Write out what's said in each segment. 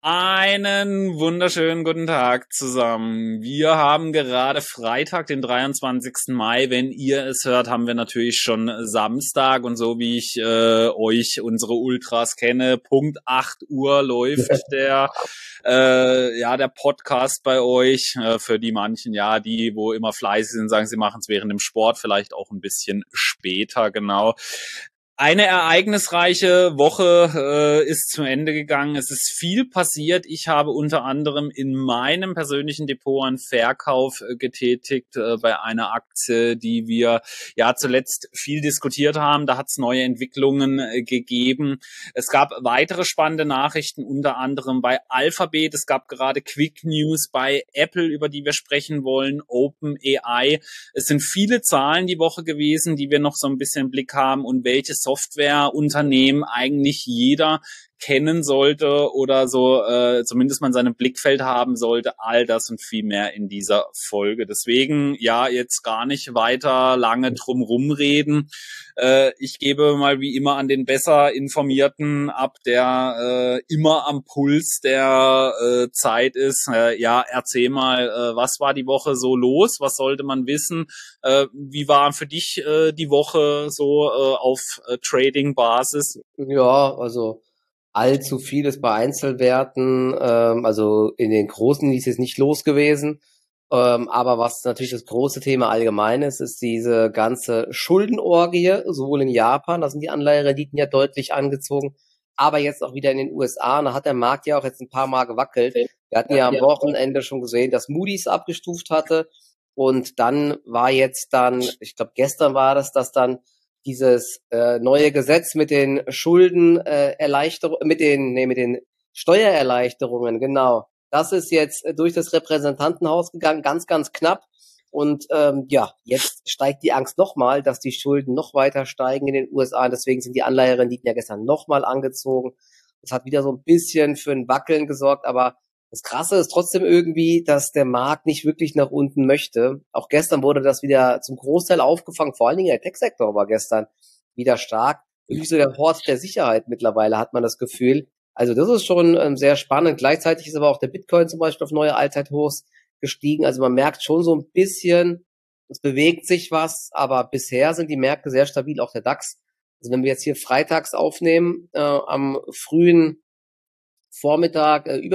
Einen wunderschönen guten Tag zusammen. Wir haben gerade Freitag, den 23. Mai. Wenn ihr es hört, haben wir natürlich schon Samstag. Und so wie ich euch, unsere Ultras kenne, Punkt 8 Uhr läuft der Podcast bei euch. Für die manchen, die wo immer fleißig sind, sagen, sie machen es während dem Sport, vielleicht auch ein bisschen später, genau. Eine ereignisreiche Woche ist zu Ende gegangen. Es ist viel passiert. Ich habe unter anderem in meinem persönlichen Depot einen Verkauf getätigt bei einer Aktie, die wir zuletzt viel diskutiert haben. Da hat es neue Entwicklungen gegeben. Es gab weitere spannende Nachrichten, unter anderem bei Alphabet. Es gab gerade Quick News bei Apple, über die wir sprechen wollen, OpenAI. Es sind viele Zahlen die Woche gewesen, die wir noch so ein bisschen im Blick haben und welche Softwareunternehmen eigentlich jeder kennen sollte oder so zumindest man seinem Blickfeld haben sollte. All das und viel mehr in dieser Folge. Deswegen jetzt gar nicht weiter lange drum rumreden. Ich gebe mal wie immer an den besser Informierten ab, der immer am Puls der Zeit ist. Erzähl mal, was war die Woche so los? Was sollte man wissen? Wie war für dich die Woche so auf Trading-Basis? Ja, also allzu vieles bei Einzelwerten, also in den großen ist es nicht los gewesen. Aber was natürlich das große Thema allgemein ist diese ganze Schuldenorgie, sowohl in Japan, da sind die Anleiherenditen ja deutlich angezogen, aber jetzt auch wieder in den USA. Und da hat der Markt ja auch jetzt ein paar Mal gewackelt. Wir hatten ja am Wochenende schon gesehen, dass Moody's abgestuft hatte. Und dann war ich glaube gestern war das, dass dann dieses neue Gesetz mit den Schuldenerleichterungen, mit den Steuererleichterungen, genau. Das ist jetzt durch das Repräsentantenhaus gegangen, ganz, ganz knapp. Und jetzt steigt die Angst nochmal, dass die Schulden noch weiter steigen in den USA. Und deswegen sind die Anleiherenditen ja gestern nochmal angezogen. Das hat wieder so ein bisschen für ein Wackeln gesorgt. Aber das Krasse ist trotzdem irgendwie, dass der Markt nicht wirklich nach unten möchte. Auch gestern wurde das wieder zum Großteil aufgefangen. Vor allen Dingen der Tech-Sektor war gestern wieder stark. Wirklich so der Hort der Sicherheit mittlerweile, hat man das Gefühl. Also das ist schon sehr spannend. Gleichzeitig ist aber auch der Bitcoin zum Beispiel auf neue Allzeithochs gestiegen. Also man merkt schon so ein bisschen, es bewegt sich was, aber bisher sind die Märkte sehr stabil, auch der DAX. Also wenn wir jetzt hier freitags aufnehmen, am frühen Vormittag über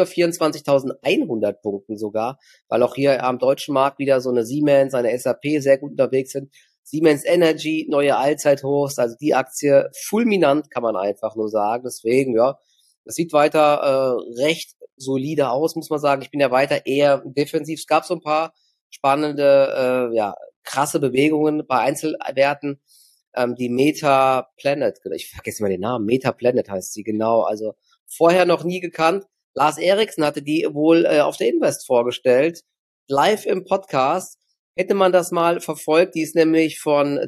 24.100 Punkten sogar, weil auch hier am deutschen Markt wieder so eine Siemens, eine SAP sehr gut unterwegs sind. Siemens Energy, neue Allzeithochs, also die Aktie fulminant, kann man einfach nur sagen. Deswegen, das sieht weiter recht solide aus, muss man sagen. Ich bin ja weiter eher defensiv. Es gab so ein paar spannende, krasse Bewegungen bei Einzelwerten. Die Meta Planet, ich vergesse mal den Namen, Meta Planet heißt sie, genau. Also vorher noch nie gekannt. Lars Eriksen hatte die wohl auf der Invest vorgestellt, live im Podcast. Hätte man das mal verfolgt, die ist nämlich von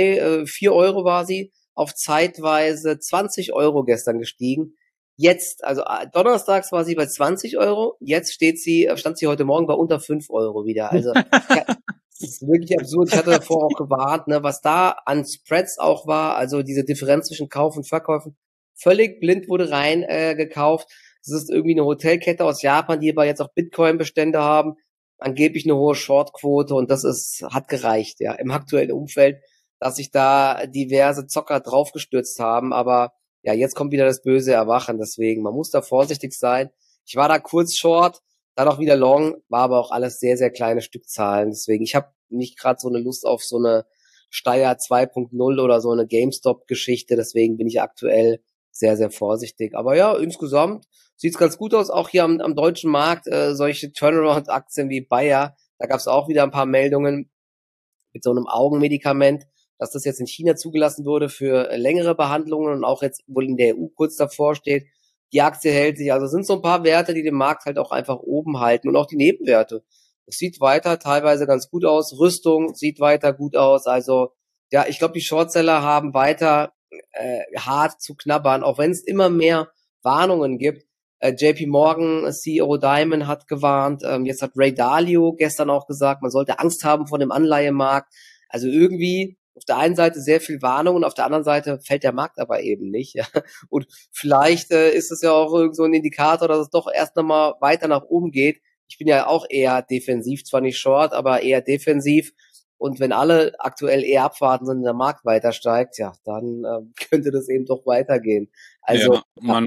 4 Euro war sie, auf zeitweise 20 Euro gestern gestiegen. Jetzt, also donnerstags war sie bei 20 Euro, jetzt stand sie heute Morgen bei unter 5 Euro wieder. Also das ist wirklich absurd. Ich hatte davor auch gewarnt, ne, was da an Spreads auch war, also diese Differenz zwischen Kauf und Verkäufen. Völlig blind wurde rein gekauft. Das ist irgendwie eine Hotelkette aus Japan, die aber jetzt auch Bitcoin-Bestände haben. Angeblich eine hohe Shortquote und hat gereicht, im aktuellen Umfeld, dass sich da diverse Zocker draufgestürzt haben. Aber jetzt kommt wieder das böse Erwachen. Deswegen, man muss da vorsichtig sein. Ich war da kurz short, dann auch wieder long, war aber auch alles sehr, sehr kleine Stückzahlen. Deswegen, ich habe nicht gerade so eine Lust auf so eine Steyr 2.0 oder so eine GameStop-Geschichte. Deswegen bin ich aktuell sehr, sehr vorsichtig. Aber insgesamt sieht's ganz gut aus. Auch hier am deutschen Markt, solche Turnaround-Aktien wie Bayer, da gab's auch wieder ein paar Meldungen mit so einem Augenmedikament, dass das jetzt in China zugelassen wurde für längere Behandlungen und auch jetzt wohl in der EU kurz davor steht. Die Aktie hält sich. Also es sind so ein paar Werte, die den Markt halt auch einfach oben halten und auch die Nebenwerte. Es sieht weiter teilweise ganz gut aus. Rüstung sieht weiter gut aus. Also ich glaube, die Shortseller haben weiter hart zu knabbern, auch wenn es immer mehr Warnungen gibt. JP Morgan, CEO Diamond hat gewarnt. Jetzt hat Ray Dalio gestern auch gesagt, man sollte Angst haben vor dem Anleihemarkt. Also irgendwie auf der einen Seite sehr viel Warnung und auf der anderen Seite fällt der Markt aber eben nicht. Ja. Und vielleicht ist es ja auch irgend so ein Indikator, dass es doch erst nochmal weiter nach oben geht. Ich bin ja auch eher defensiv, zwar nicht short, aber eher defensiv. Und wenn alle aktuell eher abwarten sind und der Markt weiter steigt, ja, dann könnte das eben doch weitergehen. Also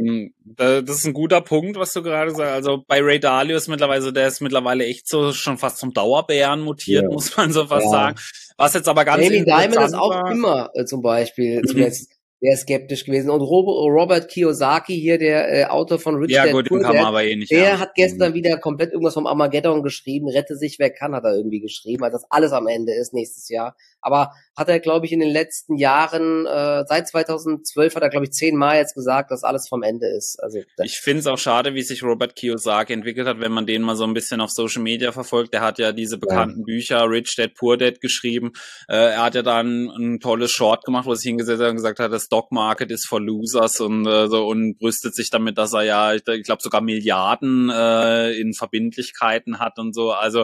das ist ein guter Punkt, was du gerade sagst. Also bei Ray Dalio der ist mittlerweile echt so schon fast zum Dauerbären mutiert, muss man so fast sagen. Was jetzt aber ganz Jamie interessant Dimon ist auch war, immer zum Beispiel zuletzt sehr skeptisch gewesen. Und Robert Kiyosaki hier, der Autor von Rich Dad Poor Dad, der hat gestern wieder komplett irgendwas vom Armageddon geschrieben. Rette sich, wer kann, hat er irgendwie geschrieben, weil das alles am Ende ist nächstes Jahr. Aber hat er, glaube ich, in den letzten Jahren, seit 2012 hat er, glaube ich, 10-mal jetzt gesagt, dass alles vom Ende ist. Also ich finde es auch schade, wie sich Robert Kiyosaki entwickelt hat, wenn man den mal so ein bisschen auf Social Media verfolgt. Der hat ja diese bekannten Bücher Rich Dad Poor Dad geschrieben. Er hat ja dann ein tolles Short gemacht, wo er sich hingesetzt hat und gesagt hat, das Stock Market ist for losers und brüstet sich damit, dass er ja, ich glaube, sogar Milliarden in Verbindlichkeiten hat und so. Also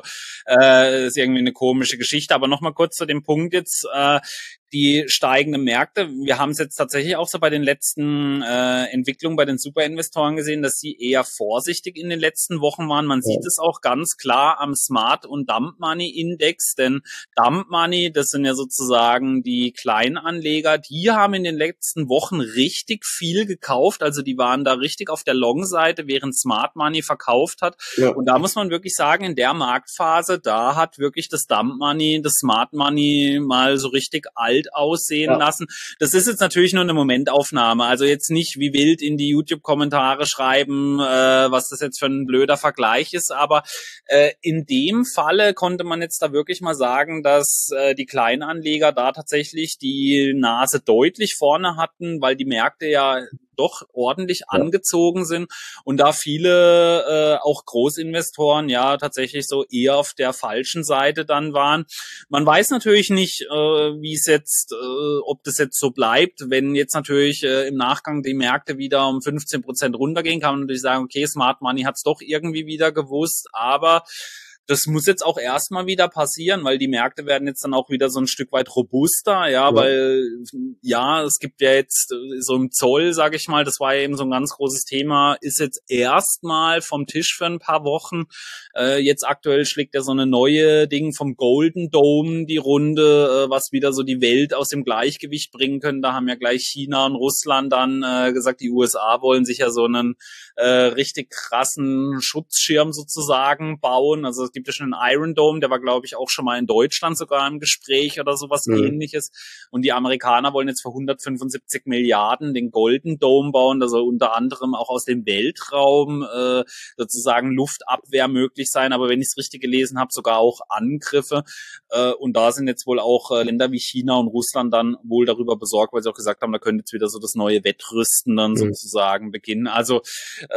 ist irgendwie eine komische Geschichte. Aber nochmal kurz zu dem Punkt jetzt, die steigenden Märkte. Wir haben es jetzt tatsächlich auch so bei den letzten Entwicklungen bei den Superinvestoren gesehen, dass sie eher vorsichtig in den letzten Wochen waren. Man sieht es auch ganz klar am Smart- und Dump Money Index, denn Dump Money, das sind ja sozusagen die Kleinanleger, die haben in den letzten Wochen richtig viel gekauft, also die waren da richtig auf der Long-Seite, während Smart Money verkauft hat. Ja. Und da muss man wirklich sagen, in der Marktphase, da hat wirklich das Dump Money, das Smart Money mal so richtig alt aussehen lassen. Das ist jetzt natürlich nur eine Momentaufnahme, also jetzt nicht wie wild in die YouTube-Kommentare schreiben, was das jetzt für ein blöder Vergleich ist, aber in dem Falle konnte man jetzt da wirklich mal sagen, dass die Kleinanleger da tatsächlich die Nase deutlich vorne hatten, weil die Märkte ja doch ordentlich angezogen sind und da viele auch Großinvestoren ja tatsächlich so eher auf der falschen Seite dann waren. Man weiß natürlich nicht, wie es jetzt, ob das jetzt so bleibt. Wenn jetzt natürlich im Nachgang die Märkte wieder um 15% runtergehen, kann man natürlich sagen, okay, Smart Money hat es doch irgendwie wieder gewusst, aber das muss jetzt auch erstmal wieder passieren, weil die Märkte werden jetzt dann auch wieder so ein Stück weit robuster, weil es gibt ja jetzt so im Zoll, sage ich mal, das war ja eben so ein ganz großes Thema, ist jetzt erstmal vom Tisch für ein paar Wochen. Jetzt aktuell schlägt ja so eine neue Ding vom Golden Dome die Runde, was wieder so die Welt aus dem Gleichgewicht bringen können. Da haben ja gleich China und Russland dann gesagt, die USA wollen sich ja so einen richtig krassen Schutzschirm sozusagen bauen. Also es gibt ja schon einen Iron Dome, der war, glaube ich, auch schon mal in Deutschland sogar im Gespräch oder sowas Ähnliches. Und die Amerikaner wollen jetzt für 175 Milliarden den Golden Dome bauen, also unter anderem auch aus dem Weltraum sozusagen Luftabwehr möglich sein. Aber wenn ich es richtig gelesen habe, sogar auch Angriffe. Und da sind jetzt wohl auch Länder wie China und Russland dann wohl darüber besorgt, weil sie auch gesagt haben, da könnte jetzt wieder so das neue Wettrüsten dann sozusagen beginnen. Also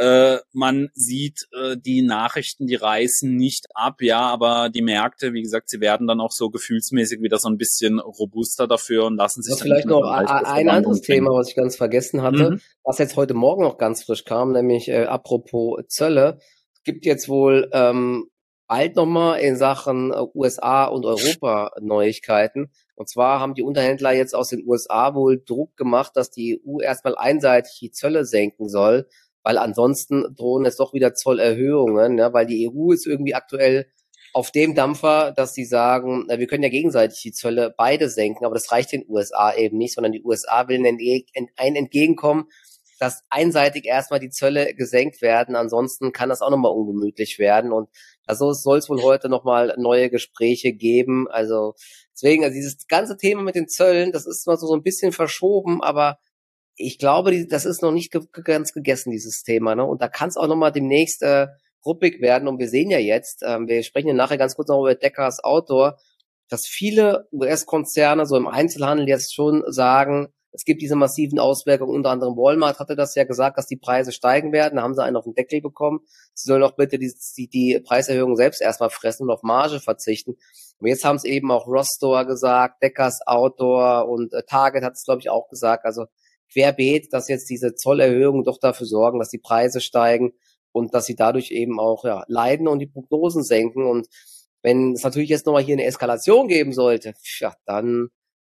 man sieht die Nachrichten, die reißen nicht ab, aber die Märkte, wie gesagt, sie werden dann auch so gefühlsmäßig wieder so ein bisschen robuster dafür und lassen sich dann vielleicht noch ein anderes Thema, was ich ganz vergessen hatte, was jetzt heute Morgen noch ganz frisch kam, nämlich apropos Zölle. Es gibt jetzt wohl bald nochmal in Sachen USA und Europa Neuigkeiten. Und zwar haben die Unterhändler jetzt aus den USA wohl Druck gemacht, dass die EU erstmal einseitig die Zölle senken soll, weil ansonsten drohen es doch wieder Zollerhöhungen, weil die EU ist irgendwie aktuell auf dem Dampfer, dass sie sagen, wir können ja gegenseitig die Zölle beide senken, aber das reicht den USA eben nicht, sondern die USA will ein Entgegenkommen, dass einseitig erstmal die Zölle gesenkt werden, ansonsten kann das auch nochmal ungemütlich werden und also soll es wohl heute nochmal neue Gespräche geben, also deswegen, also dieses ganze Thema mit den Zöllen, das ist mal so ein bisschen verschoben, aber ich glaube, das ist noch nicht ganz gegessen, dieses Thema, ne? Und da kann es auch nochmal demnächst ruppig werden. Und wir sehen ja jetzt, wir sprechen ja nachher ganz kurz noch über Deckers Outdoor, dass viele US-Konzerne so im Einzelhandel jetzt schon sagen, es gibt diese massiven Auswirkungen, unter anderem Walmart hatte das ja gesagt, dass die Preise steigen werden, da haben sie einen auf den Deckel bekommen. Sie sollen auch bitte die Preiserhöhung selbst erstmal fressen und auf Marge verzichten. Und jetzt haben es eben auch Ross Store gesagt, Deckers Outdoor und Target hat es, glaube ich, auch gesagt, also querbeet, dass jetzt diese Zollerhöhungen doch dafür sorgen, dass die Preise steigen und dass sie dadurch eben auch leiden und die Prognosen senken. Und wenn es natürlich jetzt nochmal hier eine Eskalation geben sollte, dann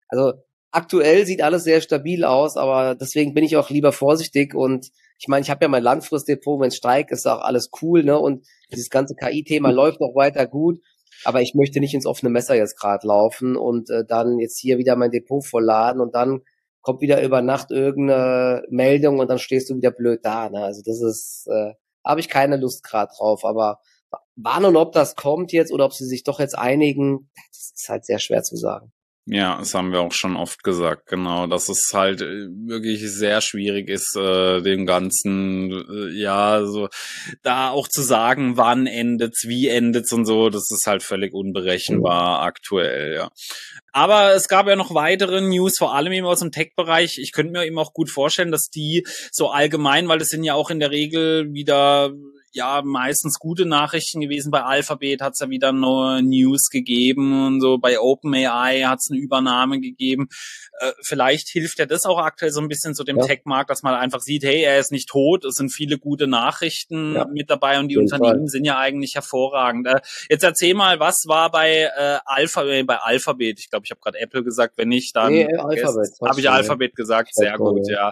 Also aktuell sieht alles sehr stabil aus, aber deswegen bin ich auch lieber vorsichtig und ich meine, ich habe ja mein Langfristdepot, wenn es steigt, ist auch alles cool, ne? Und dieses ganze KI-Thema läuft auch weiter gut, aber ich möchte nicht ins offene Messer jetzt gerade laufen und dann jetzt hier wieder mein Depot vollladen und dann kommt wieder über Nacht irgendeine Meldung und dann stehst du wieder blöd da, ne? Also das ist, habe ich keine Lust gerade drauf, aber wann und ob das kommt jetzt oder ob sie sich doch jetzt einigen, das ist halt sehr schwer zu sagen. Ja, das haben wir auch schon oft gesagt, genau, dass es halt wirklich sehr schwierig ist, dem Ganzen, ja, so da auch zu sagen, wann endet's, wie endet's und so, das ist halt völlig unberechenbar aktuell, ja. Aber es gab ja noch weitere News, vor allem eben aus dem Tech-Bereich. Ich könnte mir eben auch gut vorstellen, dass die so allgemein, weil das sind ja auch in der Regel wieder ja meistens gute Nachrichten gewesen. Bei Alphabet hat's ja wieder neue News gegeben und so. Bei OpenAI hat's eine Übernahme gegeben. Vielleicht hilft ja das auch aktuell so ein bisschen zu dem Tech-Markt, dass man einfach sieht, hey, er ist nicht tot, es sind viele gute Nachrichten mit dabei und die Unternehmen sind ja eigentlich hervorragend. Jetzt erzähl mal, was war bei Alphabet? Ich glaube, ich habe gerade Apple gesagt, wenn nicht, dann habe ich Alphabet gesagt, sehr gut, ja.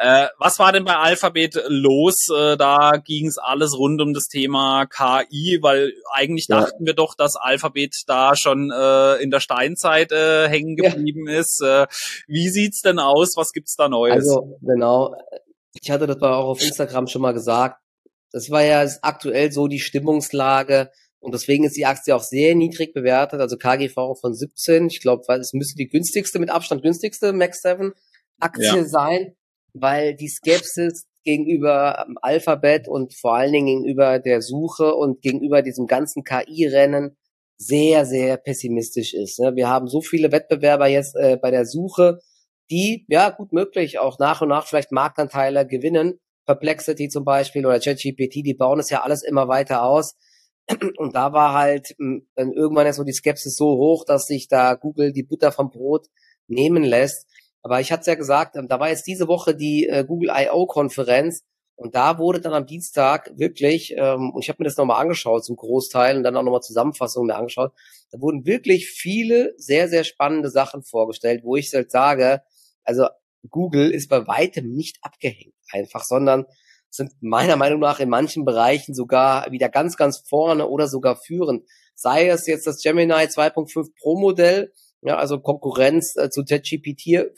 Was war denn bei Alphabet los? Da ging's alles rund um das Thema KI, weil eigentlich dachten wir doch, dass Alphabet da schon in der Steinzeit hängen geblieben ist. Wie sieht's denn aus? Was gibt's da Neues? Also, genau. Ich hatte das auch auf Instagram schon mal gesagt. Das war ja aktuell so die Stimmungslage. Und deswegen ist die Aktie auch sehr niedrig bewertet. Also KGV von 17. Ich glaube, es müsste die günstigste, mit Abstand günstigste Max 7 Aktie sein, weil die Skepsis gegenüber Alphabet und vor allen Dingen gegenüber der Suche und gegenüber diesem ganzen KI-Rennen sehr, sehr pessimistisch ist. Wir haben so viele Wettbewerber jetzt bei der Suche, die, ja, gut möglich, auch nach und nach vielleicht Marktanteile gewinnen. Perplexity zum Beispiel oder ChatGPT, die bauen es ja alles immer weiter aus. Und da war halt dann irgendwann ja so die Skepsis so hoch, dass sich da Google die Butter vom Brot nehmen lässt. Aber ich hatte es ja gesagt, da war jetzt diese Woche die Google I.O.-Konferenz und da wurde dann am Dienstag wirklich, und ich habe mir das nochmal angeschaut zum Großteil und dann auch nochmal Zusammenfassungen mir angeschaut, da wurden wirklich viele sehr, sehr spannende Sachen vorgestellt, wo ich halt sage, also Google ist bei weitem nicht abgehängt einfach, sondern sind meiner Meinung nach in manchen Bereichen sogar wieder ganz, ganz vorne oder sogar führend. Sei es jetzt das Gemini 2.5 Pro Modell, ja, also Konkurrenz zu ChatGPT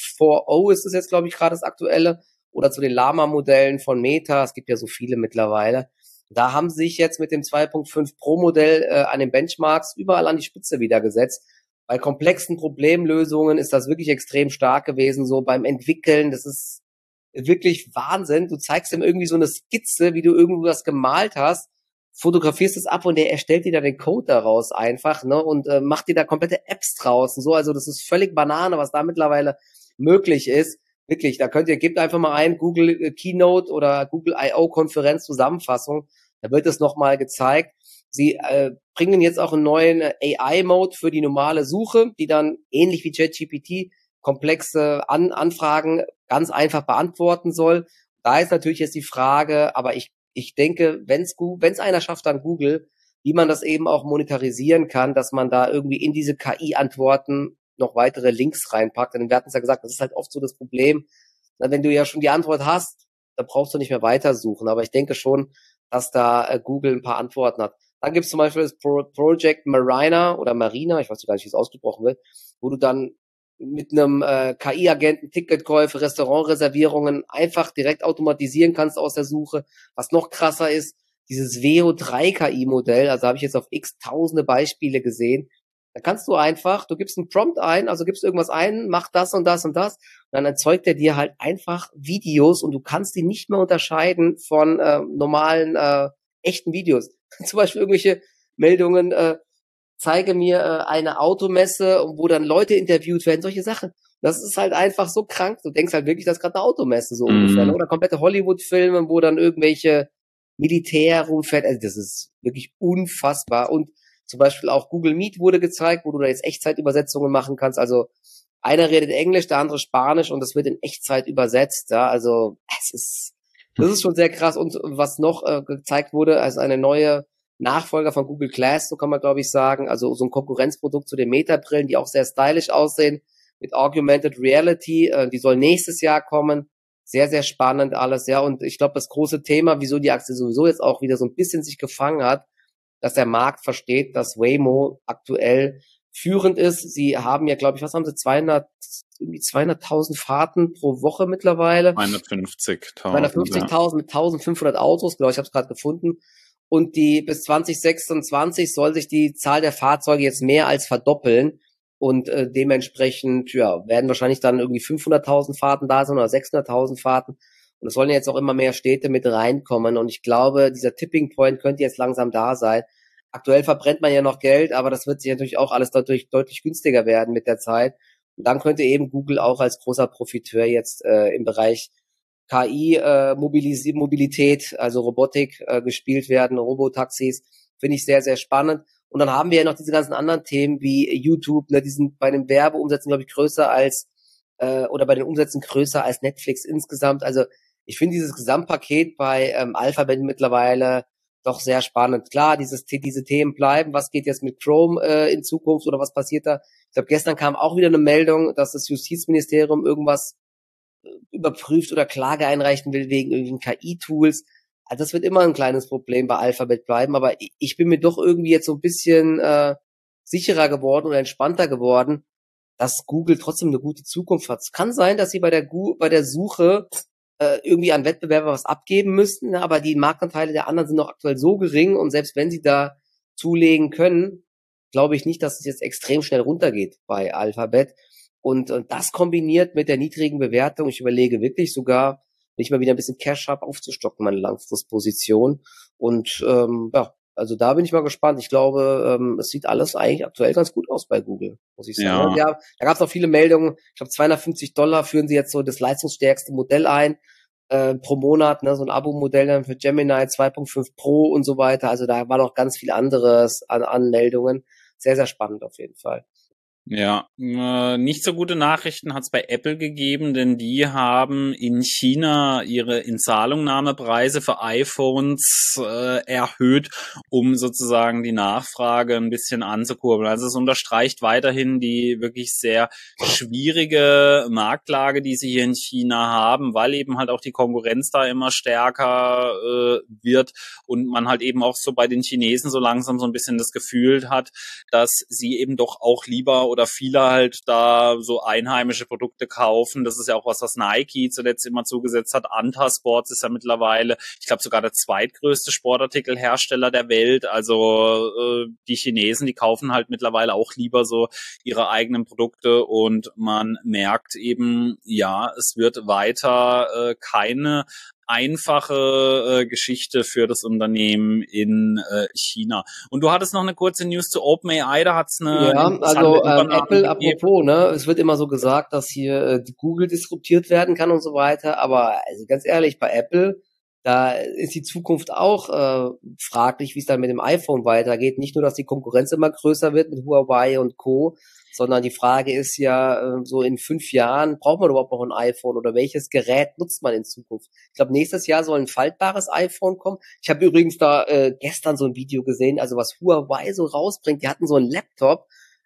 4o ist es jetzt, glaube ich, gerade das aktuelle, oder zu den Llama-Modellen von Meta. Es gibt ja so viele mittlerweile. Da haben sich jetzt mit dem 2.5 Pro Modell an den Benchmarks überall an die Spitze wieder gesetzt. Bei komplexen Problemlösungen ist das wirklich extrem stark gewesen, so beim Entwickeln. Das ist wirklich Wahnsinn. Du zeigst ihm irgendwie so eine Skizze, wie du irgendwas gemalt hast, fotografierst es ab und der erstellt dir da den Code daraus einfach, ne, und macht dir da komplette Apps draus und so. Also das ist völlig Banane, was da mittlerweile möglich ist. Wirklich, da gebt einfach mal ein, Google Keynote oder Google I.O. Konferenz Zusammenfassung. Da wird es nochmal gezeigt. Sie bringen jetzt auch einen neuen AI-Mode für die normale Suche, die dann ähnlich wie ChatGPT komplexe Anfragen ganz einfach beantworten soll. Da ist natürlich jetzt die Frage, aber ich denke, wenn's einer schafft, dann Google, wie man das eben auch monetarisieren kann, dass man da irgendwie in diese KI-Antworten noch weitere Links reinpackt. Denn wir hatten es ja gesagt, das ist halt oft so das Problem. Wenn du ja schon die Antwort hast, dann brauchst du nicht mehr weitersuchen. Aber ich denke schon, dass da Google ein paar Antworten hat. Dann gibt es zum Beispiel das Project Marina oder Marina, ich weiß gar nicht, wie es ausgesprochen wird, wo du dann mit einem KI-Agenten Ticketkäufe, Restaurantreservierungen einfach direkt automatisieren kannst aus der Suche. Was noch krasser ist, dieses VO3-KI-Modell, also habe ich jetzt auf x tausende Beispiele gesehen. Da kannst du einfach, du gibst einen Prompt ein, also gibst irgendwas ein, mach das und das und das, und dann erzeugt er dir halt einfach Videos und du kannst die nicht mehr unterscheiden von normalen, echten Videos. Zum Beispiel irgendwelche Meldungen, zeige mir eine Automesse, wo dann Leute interviewt werden, solche Sachen. Das ist halt einfach so krank. Du denkst halt wirklich, das ist gerade eine Automesse so ungefähr. Ne? Oder komplette Hollywood-Filme, wo dann irgendwelche Militär rumfährt. Also das ist wirklich unfassbar. Und zum Beispiel auch Google Meet wurde gezeigt, wo du da jetzt Echtzeitübersetzungen machen kannst. Also einer redet Englisch, der andere Spanisch und das wird in Echtzeit übersetzt. Ja? Also das ist schon sehr krass. Und was noch gezeigt wurde, als eine neue Nachfolger von Google Glass, so kann man glaube ich sagen, also so ein Konkurrenzprodukt zu den Meta-Brillen, die auch sehr stylisch aussehen, mit Augmented Reality. Die soll nächstes Jahr kommen. Sehr, sehr spannend alles, ja. Und ich glaube, das große Thema, wieso die Aktie sowieso jetzt auch wieder so ein bisschen sich gefangen hat, dass der Markt versteht, dass Waymo aktuell führend ist. Sie haben ja, glaube ich, was haben sie, 200.000 Fahrten pro Woche mittlerweile. 250.000. 250.000 mit 1.500 Autos, glaube ich, habe es gerade gefunden. Und die bis 2026 soll sich die Zahl der Fahrzeuge jetzt mehr als verdoppeln. Und dementsprechend werden wahrscheinlich dann irgendwie 500.000 Fahrten da sein oder 600.000 Fahrten. Und es sollen jetzt auch immer mehr Städte mit reinkommen. Und ich glaube, dieser Tipping Point könnte jetzt langsam da sein. Aktuell verbrennt man ja noch Geld, aber das wird sich natürlich auch alles deutlich günstiger werden mit der Zeit. Und dann könnte eben Google auch als großer Profiteur jetzt im Bereich KI, Mobilität, also Robotik gespielt werden, Robotaxis. Finde ich sehr, sehr spannend. Und dann haben wir ja noch diese ganzen anderen Themen wie YouTube, ne, die sind bei den Werbeumsätzen, glaube ich, größer als oder bei den Umsätzen größer als Netflix insgesamt. Also ich finde dieses Gesamtpaket bei Alphabet mittlerweile doch sehr spannend. Klar, diese Themen bleiben. Was geht jetzt mit Chrome in Zukunft oder was passiert da? Ich glaube, gestern kam auch wieder eine Meldung, dass das Justizministerium irgendwas überprüft oder Klage einreichen will wegen irgendwelchen KI-Tools. Also das wird immer ein kleines Problem bei Alphabet bleiben, aber ich bin mir doch irgendwie jetzt so ein bisschen sicherer geworden oder entspannter geworden, dass Google trotzdem eine gute Zukunft hat. Es kann sein, dass sie bei der Suche irgendwie an Wettbewerber was abgeben müssten, ne? Aber die Marktanteile der anderen sind noch aktuell so gering und selbst wenn sie da zulegen können, glaube ich nicht, dass es jetzt extrem schnell runtergeht bei Alphabet. Und das kombiniert mit der niedrigen Bewertung, ich überlege wirklich sogar, wenn ich mal wieder ein bisschen Cash habe, aufzustocken, meine Langfristposition. Und also da bin ich mal gespannt. Ich glaube, es sieht alles eigentlich aktuell ganz gut aus bei Google, muss ich sagen. Ja, da gab es auch viele Meldungen. Ich glaube, $250 führen sie jetzt so das leistungsstärkste Modell ein pro Monat, ne, so ein Abo-Modell dann für Gemini 2.5 Pro und so weiter. Also da war noch ganz viel anderes an Meldungen. Sehr, sehr spannend auf jeden Fall. Ja, nicht so gute Nachrichten hat es bei Apple gegeben, denn die haben in China ihre Inzahlungnahmepreise für iPhones erhöht, um sozusagen die Nachfrage ein bisschen anzukurbeln. Also es unterstreicht weiterhin die wirklich sehr schwierige Marktlage, die sie hier in China haben, weil eben halt auch die Konkurrenz da immer stärker wird und man halt eben auch so bei den Chinesen so langsam so ein bisschen das Gefühl hat, dass sie eben doch auch lieber oder viele halt da so einheimische Produkte kaufen. Das ist ja auch was Nike zuletzt immer zugesetzt hat. Anta Sports ist ja mittlerweile, ich glaube, sogar der zweitgrößte Sportartikelhersteller der Welt. Also die Chinesen, die kaufen halt mittlerweile auch lieber so ihre eigenen Produkte und man merkt eben, ja, es wird weiter keine einfache Geschichte für das Unternehmen in China. Und du hattest noch eine kurze News zu OpenAI, da hat's eine interessante Übernahme Apple, gegeben. apropos, ne, es wird immer so gesagt, dass hier die Google disruptiert werden kann und so weiter, aber also ganz ehrlich, bei Apple, da ist die Zukunft auch fraglich, wie es dann mit dem iPhone weitergeht. Nicht nur, dass die Konkurrenz immer größer wird mit Huawei und Co., sondern die Frage ist ja, so in 5 Jahren, braucht man überhaupt noch ein iPhone oder welches Gerät nutzt man in Zukunft? Ich glaube, nächstes Jahr soll ein faltbares iPhone kommen. Ich habe übrigens da gestern so ein Video gesehen, also was Huawei so rausbringt, die hatten so einen Laptop,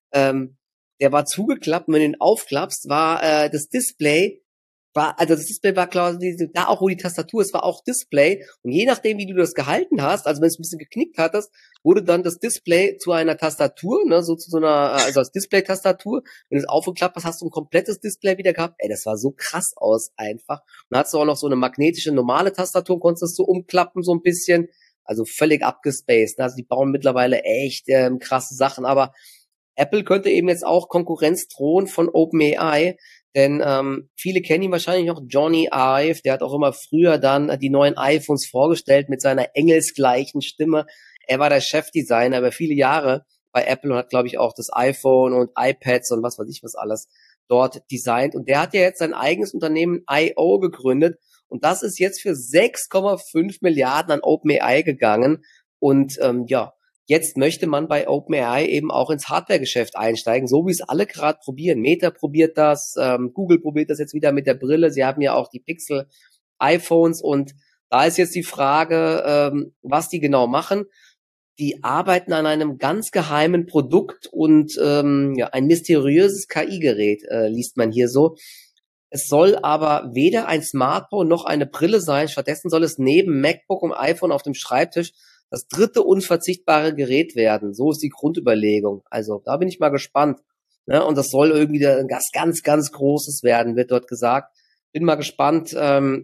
der war zugeklappt und wenn du ihn aufklappst, war das Display war quasi da auch, wo die Tastatur ist, war auch Display. Und je nachdem, wie du das gehalten hast, also wenn es ein bisschen geknickt hattest, wurde dann das Display zu einer Tastatur, ne, so zu so einer, also als Display-Tastatur. Wenn du es aufgeklappt hast, hast du ein komplettes Display wieder gehabt. Ey, das sah so krass aus einfach. Und dann hast du auch noch so eine magnetische, normale Tastatur, konntest du so umklappen so ein bisschen. Also völlig abgespaced. Ne? Also die bauen mittlerweile echt krasse Sachen. Aber Apple könnte eben jetzt auch Konkurrenz drohen von OpenAI, denn viele kennen ihn wahrscheinlich noch, Johnny Ive, der hat auch immer früher dann die neuen iPhones vorgestellt mit seiner engelsgleichen Stimme. Er war der Chefdesigner über viele Jahre bei Apple und hat, glaube ich, auch das iPhone und iPads und was weiß ich was alles dort designt. Und der hat ja jetzt sein eigenes Unternehmen I.O. gegründet und das ist jetzt für 6,5 Milliarden an OpenAI gegangen. Und jetzt möchte man bei OpenAI eben auch ins Hardware-Geschäft einsteigen, so wie es alle gerade probieren. Meta probiert das, Google probiert das jetzt wieder mit der Brille. Sie haben ja auch die Pixel-iPhones und da ist jetzt die Frage, was die genau machen. die arbeiten an einem ganz geheimen Produkt und ein mysteriöses KI-Gerät, liest man hier so. Es soll aber weder ein Smartphone noch eine Brille sein. Stattdessen soll es neben MacBook und iPhone auf dem Schreibtisch das dritte unverzichtbare Gerät werden. So ist die Grundüberlegung. Also da bin ich mal gespannt. Ne? Und das soll irgendwie was ganz, ganz Großes werden, wird dort gesagt. Bin mal gespannt,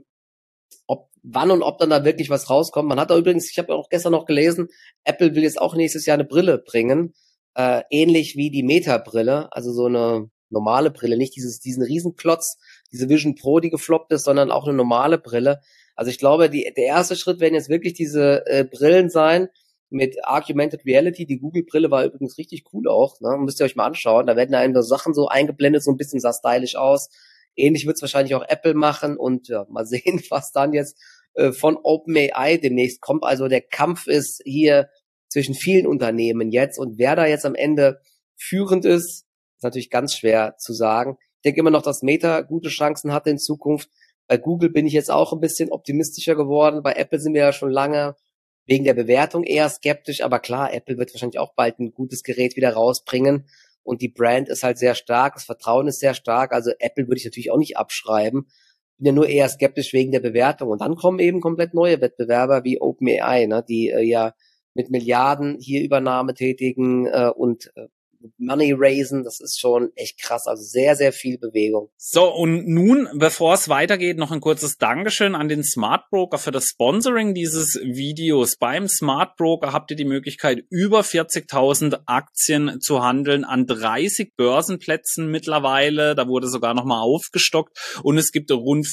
wann und ob dann da wirklich was rauskommt. Man hat da übrigens, ich habe auch gestern noch gelesen, Apple will jetzt auch nächstes Jahr eine Brille bringen, ähnlich wie die Meta-Brille, also so eine normale Brille, nicht diesen Riesenklotz, diese Vision Pro, die gefloppt ist, sondern auch eine normale Brille. Also ich glaube, der erste Schritt werden jetzt wirklich diese Brillen sein mit Augmented Reality. Die Google-Brille war übrigens richtig cool auch, ne? Müsst ihr euch mal anschauen. Da werden da einfach Sachen so eingeblendet, so ein bisschen sah stylisch aus. Ähnlich wird es wahrscheinlich auch Apple machen und ja, mal sehen, was dann jetzt von OpenAI demnächst kommt. Also der Kampf ist hier zwischen vielen Unternehmen jetzt und wer da jetzt am Ende führend ist natürlich ganz schwer zu sagen. Ich denke immer noch, dass Meta gute Chancen hat in Zukunft. Bei Google bin ich jetzt auch ein bisschen optimistischer geworden. Bei Apple sind wir ja schon lange wegen der Bewertung eher skeptisch. Aber klar, Apple wird wahrscheinlich auch bald ein gutes Gerät wieder rausbringen. Und die Brand ist halt sehr stark, das Vertrauen ist sehr stark. Also Apple würde ich natürlich auch nicht abschreiben. Bin ja nur eher skeptisch wegen der Bewertung. Und dann kommen eben komplett neue Wettbewerber wie OpenAI, ne, die ja mit Milliarden hier Übernahme tätigen und Money raisen, das ist schon echt krass, also sehr, sehr viel Bewegung. So, und nun, bevor es weitergeht, noch ein kurzes Dankeschön an den Smart Broker für das Sponsoring dieses Videos. Beim Smart Broker habt ihr die Möglichkeit, über 40.000 Aktien zu handeln an 30 Börsenplätzen mittlerweile. Da wurde sogar nochmal aufgestockt und es gibt rund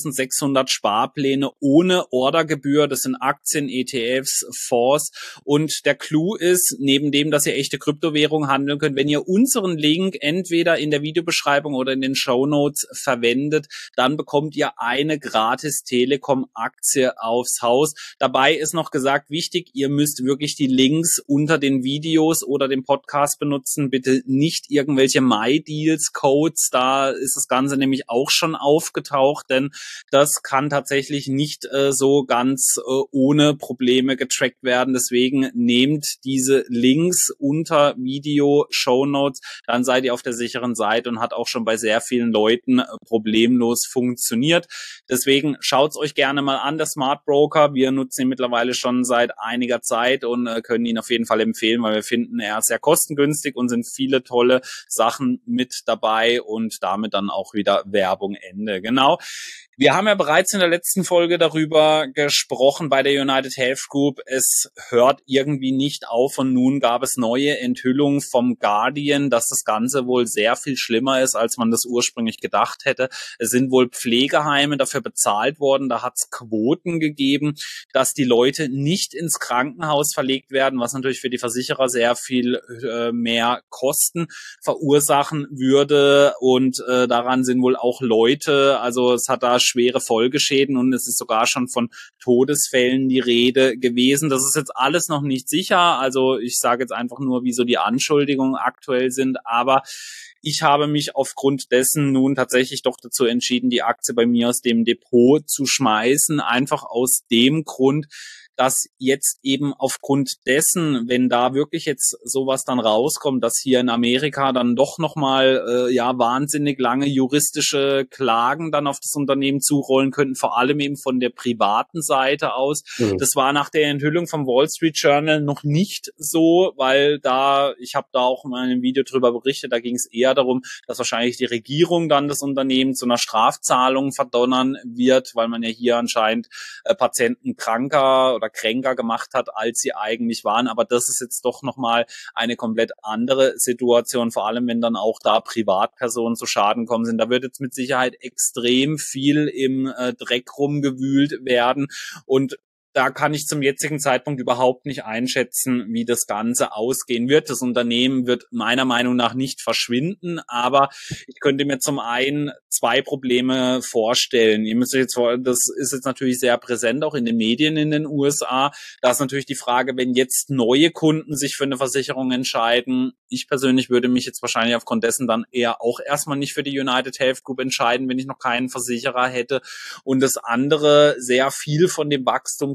4.600 Sparpläne ohne Ordergebühr. Das sind Aktien, ETFs, Fonds und der Clou ist, neben dem, dass ihr echte Kryptowährungen handelt, könnt, wenn ihr unseren Link entweder in der Videobeschreibung oder in den Shownotes verwendet, dann bekommt ihr eine gratis Telekom-Aktie aufs Haus. Dabei ist noch gesagt, wichtig, ihr müsst wirklich die Links unter den Videos oder dem Podcast benutzen. Bitte nicht irgendwelche MyDeals-Codes, da ist das Ganze nämlich auch schon aufgetaucht, denn das kann tatsächlich nicht so ganz ohne Probleme getrackt werden. Deswegen nehmt diese Links unter Video Shownotes, dann seid ihr auf der sicheren Seite und hat auch schon bei sehr vielen Leuten problemlos funktioniert. Deswegen schaut's euch gerne mal an, der Smart Broker. Wir nutzen ihn mittlerweile schon seit einiger Zeit und können ihn auf jeden Fall empfehlen, weil wir finden, er ist sehr kostengünstig und sind viele tolle Sachen mit dabei und damit dann auch wieder Werbung Ende. Genau. Wir haben ja bereits in der letzten Folge darüber gesprochen bei der United Health Group. Es hört irgendwie nicht auf und nun gab es neue Enthüllungen vom Guardian, dass das Ganze wohl sehr viel schlimmer ist, als man das ursprünglich gedacht hätte. Es sind wohl Pflegeheime dafür bezahlt worden. Da hat es Quoten gegeben, dass die Leute nicht ins Krankenhaus verlegt werden, was natürlich für die Versicherer sehr viel mehr Kosten verursachen würde. Und daran sind wohl auch Leute, also es hat da schwere Folgeschäden und es ist sogar schon von Todesfällen die Rede gewesen. Das ist jetzt alles noch nicht sicher. Also ich sage jetzt einfach nur, wie so die Anschuldigungen aktuell sind. Aber ich habe mich aufgrund dessen nun tatsächlich doch dazu entschieden, die Aktie bei mir aus dem Depot zu schmeißen. Einfach aus dem Grund, dass jetzt eben aufgrund dessen, wenn da wirklich jetzt sowas dann rauskommt, dass hier in Amerika dann doch nochmal wahnsinnig lange juristische Klagen dann auf das Unternehmen zurollen könnten, vor allem eben von der privaten Seite aus. Das war nach der Enthüllung vom Wall Street Journal noch nicht so, weil ich habe da auch in einem Video drüber berichtet, da ging es eher darum, dass wahrscheinlich die Regierung dann das Unternehmen zu einer Strafzahlung verdonnern wird, weil man ja hier anscheinend Patienten kränker gemacht hat, als sie eigentlich waren. Aber das ist jetzt doch nochmal eine komplett andere Situation, vor allem wenn dann auch da Privatpersonen zu Schaden kommen sind. Da wird jetzt mit Sicherheit extrem viel im Dreck rumgewühlt werden und da kann ich zum jetzigen Zeitpunkt überhaupt nicht einschätzen, wie das Ganze ausgehen wird. Das Unternehmen wird meiner Meinung nach nicht verschwinden, aber ich könnte mir zum einen zwei Probleme vorstellen. Das ist jetzt natürlich sehr präsent, auch in den Medien in den USA. Da ist natürlich die Frage, wenn jetzt neue Kunden sich für eine Versicherung entscheiden. Ich persönlich würde mich jetzt wahrscheinlich aufgrund dessen dann eher auch erstmal nicht für die United Health Group entscheiden, wenn ich noch keinen Versicherer hätte. Und das andere, sehr viel von dem Wachstum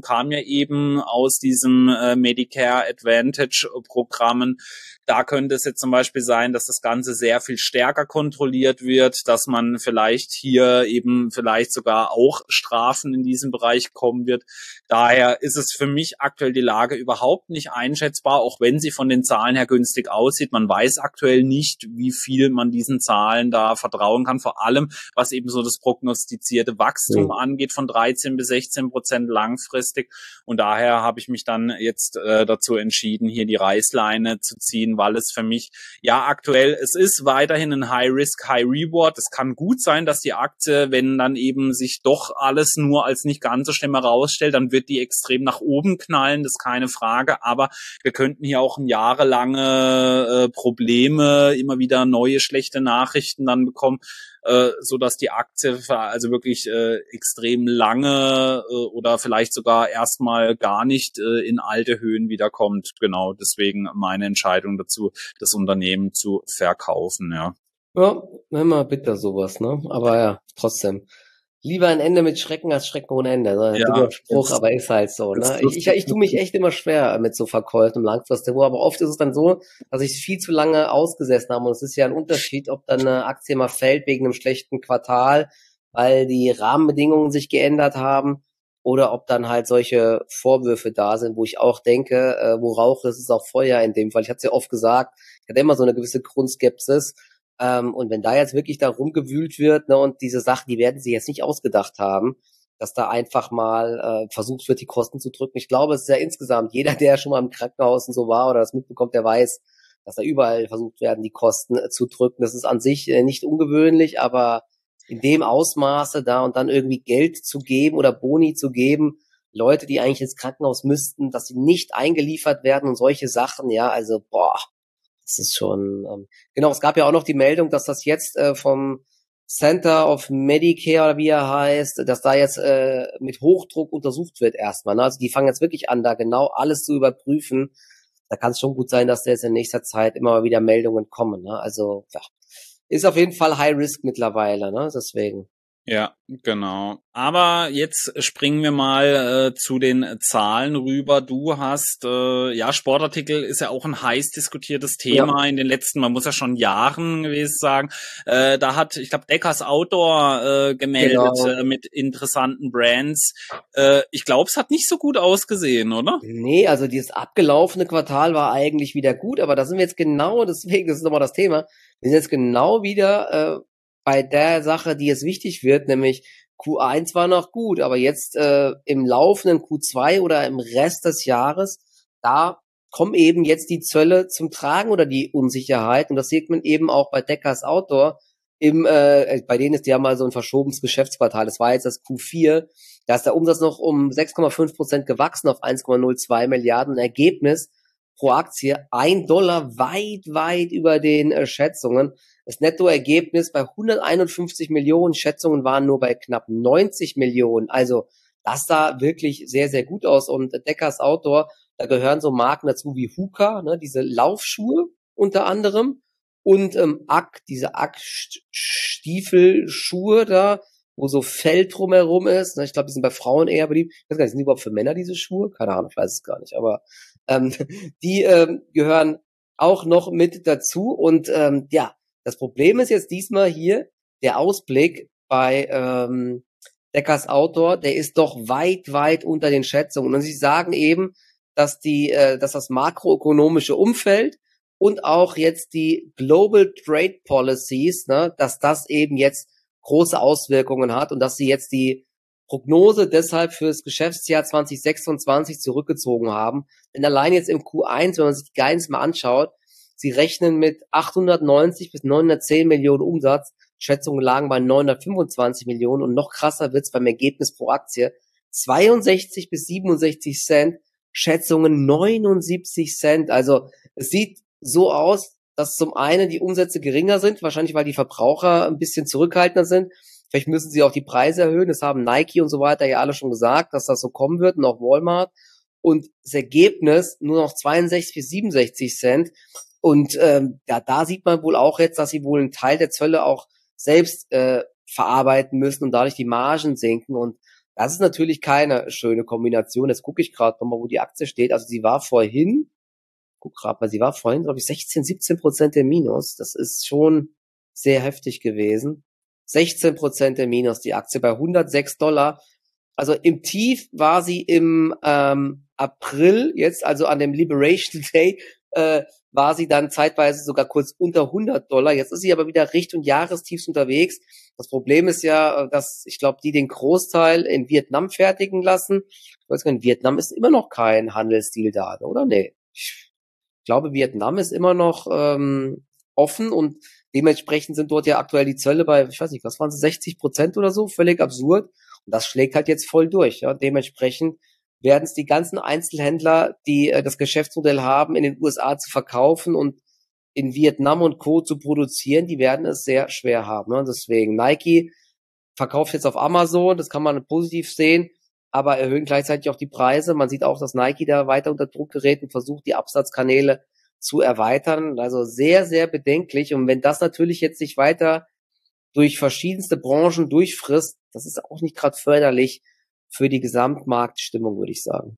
kam ja eben aus diesem Medicare Advantage Programmen. Da könnte es jetzt zum Beispiel sein, dass das Ganze sehr viel stärker kontrolliert wird, dass man vielleicht hier eben vielleicht sogar auch Strafen in diesem Bereich kommen wird. Daher ist es für mich aktuell die Lage überhaupt nicht einschätzbar, auch wenn sie von den Zahlen her günstig aussieht. Man weiß aktuell nicht, wie viel man diesen Zahlen da vertrauen kann, vor allem was eben so das prognostizierte Wachstum angeht von 13-16% langfristig. Und daher habe ich mich dann jetzt dazu entschieden, hier die Reißleine zu ziehen, weil es für mich, ja aktuell, es ist weiterhin ein High-Risk, High-Reward. Es kann gut sein, dass die Aktie, wenn dann eben sich doch alles nur als nicht ganz so schlimm herausstellt, dann wird die extrem nach oben knallen, das ist keine Frage. Aber wir könnten hier auch jahrelange Probleme, immer wieder neue schlechte Nachrichten dann bekommen, so dass die Aktie also wirklich extrem lange oder vielleicht sogar erstmal gar nicht in alte Höhen wiederkommt. Genau, deswegen meine Entscheidung dazu, das Unternehmen zu verkaufen, ja. Ja, immer bitter sowas, ne? Aber ja, trotzdem. Lieber ein Ende mit Schrecken als Schrecken ohne Ende. Ne? Ja, Dummer Spruch, aber ist halt so. Ne? Ich tue mich echt immer schwer mit so Verkäufen im Langfristdepot, aber oft ist es dann so, dass ich es viel zu lange ausgesessen habe. Und es ist ja ein Unterschied, ob dann eine Aktie mal fällt wegen einem schlechten Quartal, weil die Rahmenbedingungen sich geändert haben, oder ob dann halt solche Vorwürfe da sind, wo ich auch denke, wo Rauch ist, ist auch Feuer in dem Fall. Ich hatte es ja oft gesagt, ich hatte immer so eine gewisse Grundskepsis. Und wenn da jetzt wirklich da rumgewühlt wird, ne, und diese Sachen, die werden sie jetzt nicht ausgedacht haben, dass da einfach mal versucht wird, die Kosten zu drücken. Ich glaube, es ist ja insgesamt, jeder, der schon mal im Krankenhaus und so war oder das mitbekommt, der weiß, dass da überall versucht werden, die Kosten zu drücken. Das ist an sich nicht ungewöhnlich, aber in dem Ausmaße da und dann irgendwie Geld zu geben oder Boni zu geben, Leute, die eigentlich ins Krankenhaus müssten, dass sie nicht eingeliefert werden und solche Sachen, ja, also boah. Das ist schon, genau, es gab ja auch noch die Meldung, dass das jetzt vom Center of Medicare oder wie er heißt, dass da jetzt mit Hochdruck untersucht wird erstmal. Ne? Also die fangen jetzt wirklich an, da genau alles zu überprüfen. Da kann es schon gut sein, dass da jetzt in nächster Zeit immer mal wieder Meldungen kommen. Ne? Also ja, ist auf jeden Fall High Risk mittlerweile, ne? Deswegen. Ja, genau. Aber jetzt springen wir mal zu den Zahlen rüber. Du hast, ja, Sportartikel ist ja auch ein heiß diskutiertes Thema in den letzten, man muss ja schon Jahren gewesen sagen. Da hat, ich glaube, Deckers Outdoor gemeldet mit interessanten Brands. Ich glaube, es hat nicht so gut ausgesehen, oder? Nee, also dieses abgelaufene Quartal war eigentlich wieder gut, aber da sind wir jetzt genau, deswegen, das ist nochmal das Thema, wir sind jetzt genau wieder bei der Sache, die jetzt wichtig wird, nämlich Q1 war noch gut, aber jetzt im laufenden Q2 oder im Rest des Jahres, da kommen eben jetzt die Zölle zum Tragen oder die Unsicherheit, und das sieht man eben auch bei Deckers Outdoor, bei denen ist ja mal so ein verschobenes Geschäftsquartal, das war jetzt das Q4, da ist der Umsatz noch um 6,5% gewachsen auf 1,02 Milliarden, Ergebnis pro Aktie $1 weit über den Schätzungen. Das Nettoergebnis bei 151 Millionen, Schätzungen waren nur bei knapp 90 Millionen. Also das sah wirklich sehr, sehr gut aus. Und Deckers Outdoor, da gehören so Marken dazu wie Hoka, ne, diese Laufschuhe unter anderem, und Ack, diese Ack-Stiefelschuhe da, wo so Fell drumherum ist. Ich glaube, die sind bei Frauen eher beliebt. Ich weiß gar nicht, sind die überhaupt für Männer, diese Schuhe? Keine Ahnung, ich weiß es gar nicht. Aber die gehören auch noch mit dazu. Und ja, das Problem ist jetzt diesmal hier, der Ausblick bei Deckers Outdoor, der ist doch weit unter den Schätzungen. Und sie sagen eben, dass dass das makroökonomische Umfeld und auch jetzt die Global Trade Policies, ne, dass das eben jetzt große Auswirkungen hat und dass sie jetzt die Prognose deshalb fürs Geschäftsjahr 2026 zurückgezogen haben. Denn allein jetzt im Q1, wenn man sich die Guidance mal anschaut, sie rechnen mit 890 bis 910 Millionen Umsatz, Schätzungen lagen bei 925 Millionen, und noch krasser wird's beim Ergebnis pro Aktie, 62 bis 67 Cent, Schätzungen 79 Cent. Also es sieht so aus, dass zum einen die Umsätze geringer sind, wahrscheinlich weil die Verbraucher ein bisschen zurückhaltender sind. Vielleicht müssen sie auch die Preise erhöhen. Das haben Nike und so weiter ja alle schon gesagt, dass das so kommen wird, und auch Walmart. Und das Ergebnis nur noch 62 bis 67 Cent. Und ja, da sieht man wohl auch jetzt, dass sie wohl einen Teil der Zölle auch selbst verarbeiten müssen und dadurch die Margen sinken. Und Das ist natürlich keine schöne Kombination. Jetzt gucke ich gerade nochmal, wo die Aktie steht. Also sie war vorhin, glaube ich, 16-17% im Minus. Das ist schon sehr heftig gewesen. 16% im Minus, die Aktie bei $106. Also im Tief war sie im April, jetzt also an dem Liberation Day, war sie dann zeitweise sogar kurz unter $100. Jetzt ist sie aber wieder Richtung Jahrestiefs unterwegs. Das Problem ist ja, dass ich glaube, die den Großteil in Vietnam fertigen lassen. Ich weiß gar nicht, in Vietnam ist immer noch kein Handelsdeal da, oder? Nee. Ich glaube, Vietnam ist immer noch offen und dementsprechend sind dort ja aktuell die Zölle bei, ich weiß nicht, was waren sie, 60% oder so, völlig absurd. Und das schlägt halt jetzt voll durch. Ja. Dementsprechend werden es die ganzen Einzelhändler, die das Geschäftsmodell haben, in den USA zu verkaufen und in Vietnam und Co. zu produzieren, die werden es sehr schwer haben. Ne? Deswegen Nike verkauft jetzt auf Amazon, das kann man positiv sehen, aber erhöhen gleichzeitig auch die Preise. Man sieht auch, dass Nike da weiter unter Druck gerät und versucht, die Absatzkanäle zu erweitern. Also sehr, sehr bedenklich. Und wenn das natürlich jetzt sich weiter durch verschiedenste Branchen durchfrisst, das ist auch nicht gerade förderlich für die Gesamtmarktstimmung, würde ich sagen.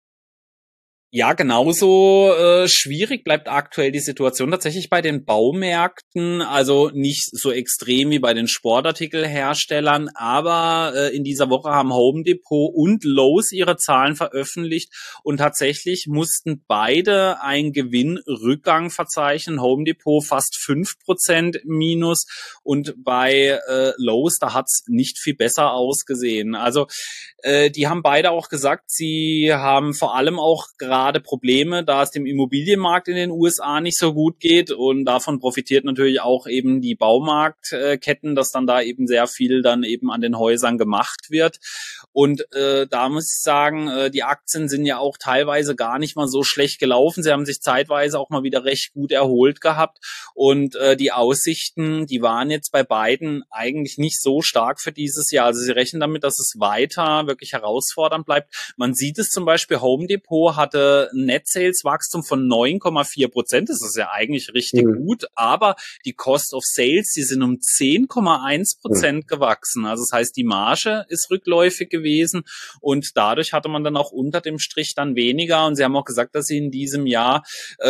Ja, genauso schwierig bleibt aktuell die Situation tatsächlich bei den Baumärkten, also nicht so extrem wie bei den Sportartikelherstellern, aber in dieser Woche haben Home Depot und Lowe's ihre Zahlen veröffentlicht und tatsächlich mussten beide einen Gewinnrückgang verzeichnen. Home Depot fast 5% Minus und bei Lowe's, da hat's nicht viel besser ausgesehen. Also die haben beide auch gesagt, sie haben vor allem auch gerade Probleme, da es dem Immobilienmarkt in den USA nicht so gut geht und davon profitiert natürlich auch eben die Baumarktketten, dass dann da eben sehr viel dann eben an den Häusern gemacht wird. Und da muss ich sagen, die Aktien sind ja auch teilweise gar nicht mal so schlecht gelaufen. Sie haben sich zeitweise auch mal wieder recht gut erholt gehabt und die Aussichten, die waren jetzt bei beiden eigentlich nicht so stark für dieses Jahr. Also sie rechnen damit, dass es weiter wirklich herausfordernd bleibt. Man sieht es zum Beispiel, Home Depot hatte ein Net-Sales-Wachstum von 9,4%. Das ist ja eigentlich richtig gut, aber die Cost of Sales, die sind um 10,1% gewachsen. Also das heißt, die Marge ist rückläufig gewesen und dadurch hatte man dann auch unter dem Strich dann weniger. Und sie haben auch gesagt, dass sie in diesem Jahr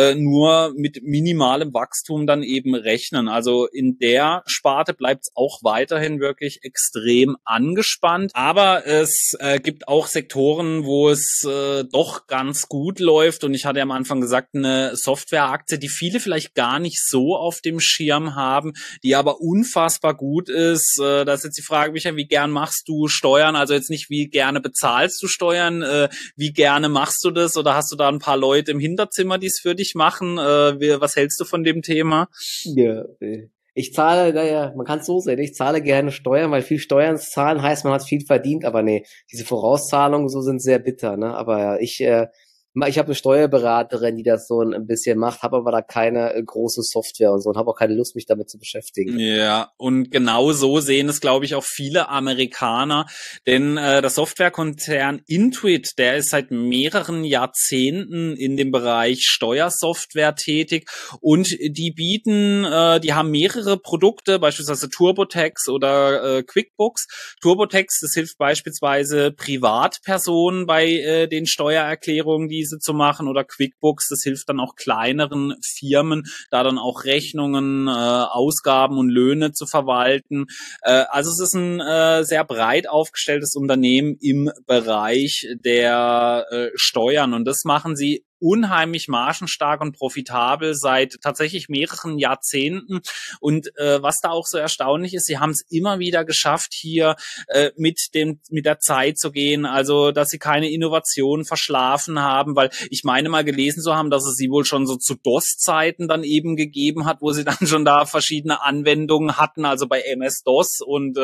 nur mit minimalem Wachstum dann eben rechnen. Also in der Sparte bleibt es auch weiterhin wirklich extrem angespannt. Aber es gibt auch Sektoren, wo es doch ganz gut läuft. Und ich hatte ja am Anfang gesagt, eine Softwareaktie, die viele vielleicht gar nicht so auf dem Schirm haben, die aber unfassbar gut ist. Da ist jetzt die Frage, Michael, wie gern machst du Steuern? Also jetzt nicht, wie gerne bezahlst du Steuern? Wie gerne machst du das? Oder hast du da ein paar Leute im Hinterzimmer, die es für dich machen? Was hältst du von dem Thema? Ja, ich zahle, naja, man kann es so sehen, ich zahle gerne Steuern, weil viel Steuern zahlen heißt, man hat viel verdient, aber nee, diese Vorauszahlungen so sind sehr bitter, ne? Aber ich habe eine Steuerberaterin, die das so ein bisschen macht, habe aber da keine große Software und so und habe auch keine Lust, mich damit zu beschäftigen. Ja, und genau so sehen es, glaube ich, auch viele Amerikaner, denn der Softwarekonzern Intuit, der ist seit mehreren Jahrzehnten in dem Bereich Steuersoftware tätig und die bieten, die haben mehrere Produkte, beispielsweise TurboTax oder QuickBooks. TurboTax, das hilft beispielsweise Privatpersonen bei den Steuererklärungen, diese zu machen, oder QuickBooks, das hilft dann auch kleineren Firmen, da dann auch Rechnungen, Ausgaben und Löhne zu verwalten. Also es ist ein sehr breit aufgestelltes Unternehmen im Bereich der Steuern und das machen sie unheimlich margenstark und profitabel seit tatsächlich mehreren Jahrzehnten. Und was da auch so erstaunlich ist, sie haben es immer wieder geschafft, hier mit der Zeit zu gehen, also dass sie keine Innovation verschlafen haben, weil ich meine mal gelesen zu haben, dass es sie wohl schon so zu DOS-Zeiten dann eben gegeben hat, wo sie dann schon da verschiedene Anwendungen hatten, also bei MS-DOS und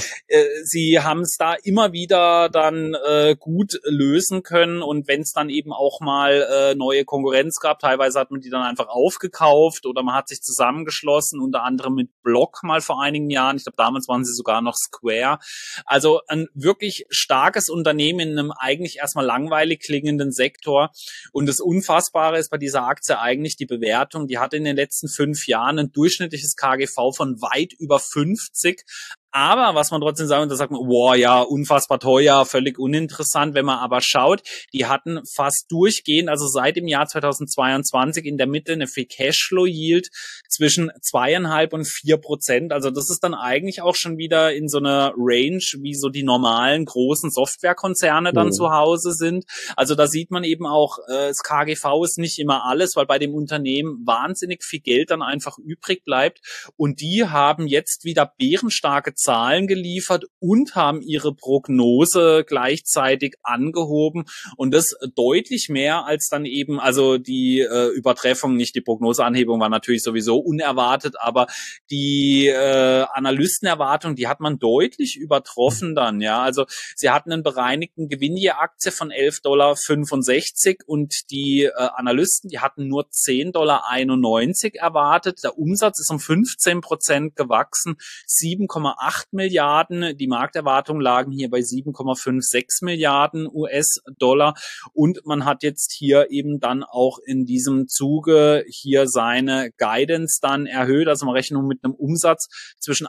sie haben es da immer wieder dann gut lösen können und wenn es dann eben auch mal neue Konkurrenz gab. Teilweise hat man die dann einfach aufgekauft oder man hat sich zusammengeschlossen, unter anderem mit Block mal vor einigen Jahren. Ich glaube, damals waren sie sogar noch Square. Also ein wirklich starkes Unternehmen in einem eigentlich erstmal langweilig klingenden Sektor. Und das Unfassbare ist bei dieser Aktie eigentlich die Bewertung. Die hat in den letzten 5 Jahren ein durchschnittliches KGV von weit über 50. Aber was man trotzdem sagen, da sagt man, wow, ja, unfassbar teuer, völlig uninteressant. Wenn man aber schaut, die hatten fast durchgehend, also seit dem Jahr 2022 in der Mitte eine Free Cashflow Yield zwischen 2,5 und 4%. Also das ist dann eigentlich auch schon wieder in so einer Range, wie so die normalen großen Softwarekonzerne dann zu Hause sind. Also da sieht man eben auch, das KGV ist nicht immer alles, weil bei dem Unternehmen wahnsinnig viel Geld dann einfach übrig bleibt. Und die haben jetzt wieder bärenstarke Zahlen geliefert und haben ihre Prognose gleichzeitig angehoben und das deutlich mehr als dann eben, also die Übertreffung, nicht die Prognoseanhebung war natürlich sowieso unerwartet, aber die Analystenerwartung, die hat man deutlich übertroffen dann, ja, also sie hatten einen bereinigten Gewinn je Aktie von $11,65 und die Analysten, die hatten nur $10,91 erwartet, der Umsatz ist um 15% gewachsen, 7,8 Milliarden. Die Markterwartungen lagen hier bei 7,56 Milliarden US-Dollar. Und man hat jetzt hier eben dann auch in diesem Zuge hier seine Guidance dann erhöht. Also man rechnet mit einem Umsatz zwischen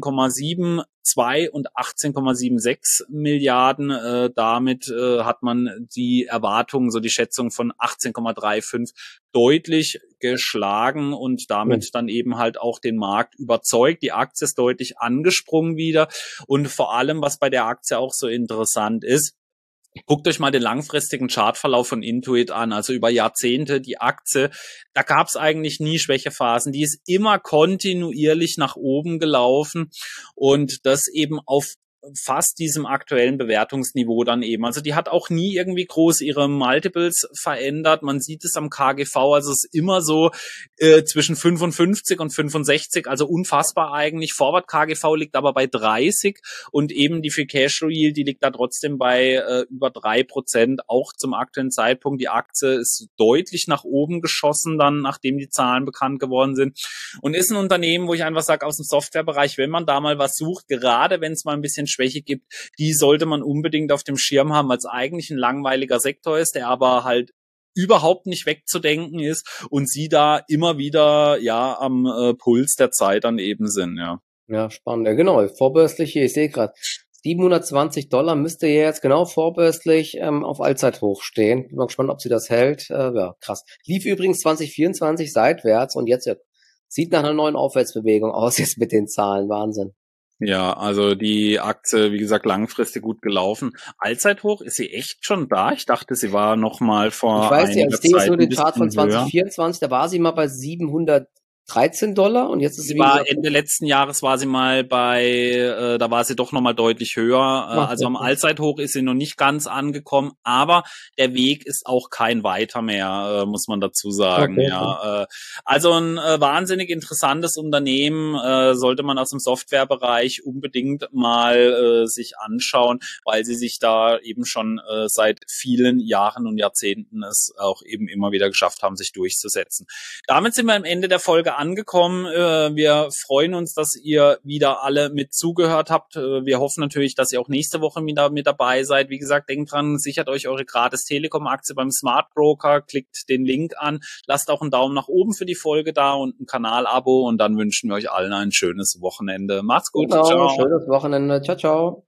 18,72 und 18,76 Milliarden. Damit hat man die Erwartungen, so die Schätzung von 18,35 deutlich geschlagen und damit dann eben halt auch den Markt überzeugt. Die Aktie ist deutlich angesprungen wieder und vor allem, was bei der Aktie auch so interessant ist, guckt euch mal den langfristigen Chartverlauf von Intuit an, also über Jahrzehnte die Aktie, da gab es eigentlich nie Schwächephasen, die ist immer kontinuierlich nach oben gelaufen und das eben auf fast diesem aktuellen Bewertungsniveau dann eben. Also die hat auch nie irgendwie groß ihre Multiples verändert. Man sieht es am KGV, also es ist immer so zwischen 55 und 65, also unfassbar eigentlich. Forward KGV liegt aber bei 30 und eben die Free Cashflow Yield, die liegt da trotzdem bei über 3%, auch zum aktuellen Zeitpunkt. Die Aktie ist deutlich nach oben geschossen dann, nachdem die Zahlen bekannt geworden sind und ist ein Unternehmen, wo ich einfach sage, aus dem Softwarebereich, wenn man da mal was sucht, gerade wenn es mal ein bisschen Schwäche gibt, die sollte man unbedingt auf dem Schirm haben, weil es eigentlich ein langweiliger Sektor ist, der aber halt überhaupt nicht wegzudenken ist und sie da immer wieder ja am Puls der Zeit dann eben sind, ja. Ja, spannend. Ja, genau. Vorbörslich hier, ich sehe gerade, $720 müsste ja jetzt genau vorbörslich auf Allzeithoch stehen. Bin mal gespannt, ob sie das hält. Ja, krass. Lief übrigens 2024 seitwärts und jetzt sieht nach einer neuen Aufwärtsbewegung aus jetzt mit den Zahlen. Wahnsinn. Ja, also die Aktie, wie gesagt, langfristig gut gelaufen. Allzeithoch, ist sie echt schon da? Ich dachte, sie war noch mal vor einiger Zeit. Ich weiß nicht, ich sehe jetzt nur den Chart von 2024, da war sie mal bei $713 und jetzt ist sie war Ende letzten Jahres war sie mal bei, da war sie doch noch mal deutlich höher. Also am Allzeithoch ist sie noch nicht ganz angekommen, aber der Weg ist auch kein weiter mehr, muss man dazu sagen. Okay. Ja, also ein wahnsinnig interessantes Unternehmen, sollte man aus dem Softwarebereich unbedingt mal sich anschauen, weil sie sich da eben schon seit vielen Jahren und Jahrzehnten es auch eben immer wieder geschafft haben, sich durchzusetzen. Damit sind wir am Ende der Folge angekommen. Wir freuen uns, dass ihr wieder alle mit zugehört habt. Wir hoffen natürlich, dass ihr auch nächste Woche wieder mit dabei seid. Wie gesagt, denkt dran, sichert euch eure gratis Telekom-Aktie beim Smart Broker, klickt den Link an, lasst auch einen Daumen nach oben für die Folge da und ein Kanal-Abo und dann wünschen wir euch allen ein schönes Wochenende. Macht's gut. Genau, ciao. Schönes Wochenende. Ciao, ciao.